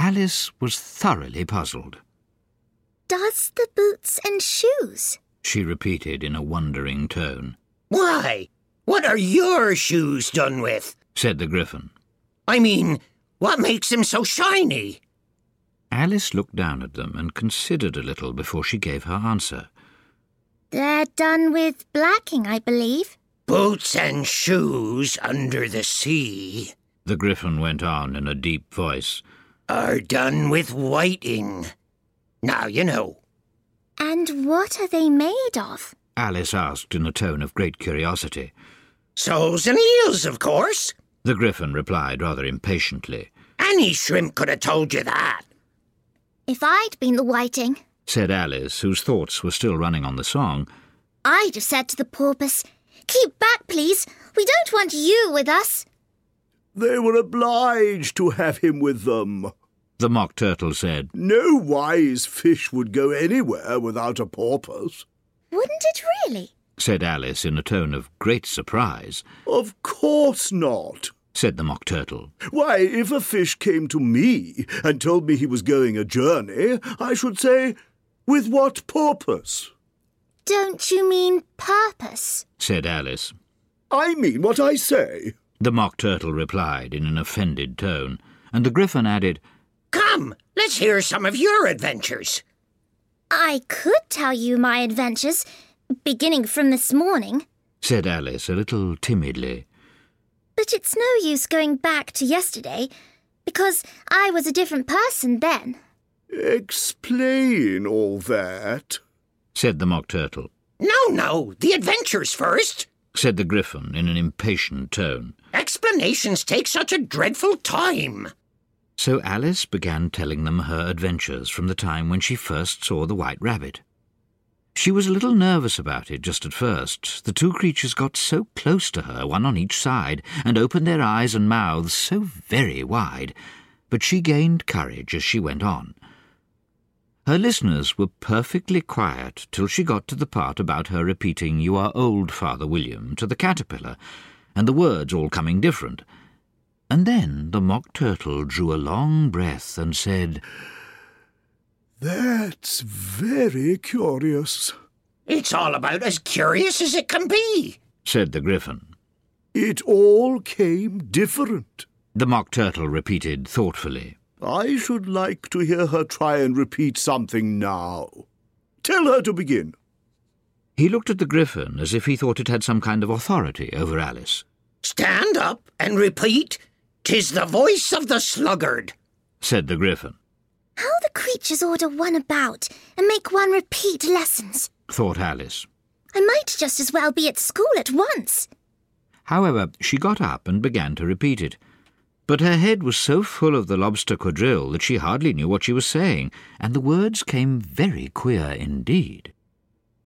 Alice was thoroughly puzzled. "Does the boots and shoes?" she repeated in a wondering tone. "Why, what are your shoes done with?" said the Gryphon. "I mean, what makes them so shiny?" Alice looked down at them and considered a little before she gave her answer. "They're done with blacking, I believe." "Boots and shoes under the sea," the Gryphon went on in a deep voice, "are done with whiting. Now you know." "And what are they made of?" Alice asked in a tone of great curiosity. "Soles and eels, of course," The Gryphon replied rather impatiently. "Any shrimp could have told you that." "If I'd been the whiting," said Alice, whose thoughts were still running on the song, "I'd have said to the porpoise, 'Keep back, please. We don't want you with us.'" "They were obliged to have him with them," the Mock Turtle said. "No wise fish would go anywhere without a porpoise." "Wouldn't it really?" said Alice in a tone of great surprise. "Of course not," said the Mock Turtle. "Why, if a fish came to me and told me he was going a journey, I should say, 'With what purpose?'" "Don't you mean purpose?" said Alice. "I mean what I say," the Mock Turtle replied in an offended tone, and the Gryphon added, "Come, let's hear some of your adventures." "I could tell you my adventures, beginning from this morning," said Alice a little timidly. "but it's no use going back to yesterday, because I was a different person then." "Explain all that," said the Mock Turtle. No, the adventures first," said the Gryphon in an impatient tone. "Explanations take such a dreadful time." So Alice began telling them her adventures from the time when she first saw the White Rabbit. She was a little nervous about it just at first. The two creatures got so close to her, one on each side, and opened their eyes and mouths so very wide, but she gained courage as she went on. Her listeners were perfectly quiet till she got to the part about her repeating "You are old, Father William" to the caterpillar, and the words all coming different. And then the Mock Turtle drew a long breath and said, "That's very curious." "It's all about as curious as it can be," said the Gryphon. "It all came different," the Mock Turtle repeated thoughtfully. "I should like to hear her try and repeat something now. Tell her to begin." He looked at the Gryphon as if he thought it had some kind of authority over Alice. "Stand up and repeat, ''Tis the voice of the sluggard,'" said the Gryphon. "How the creatures order one about and make one repeat lessons," thought Alice. "I might just as well be at school at once." However, she got up and began to repeat it. But her head was so full of the lobster quadrille that she hardly knew what she was saying, and the words came very queer indeed.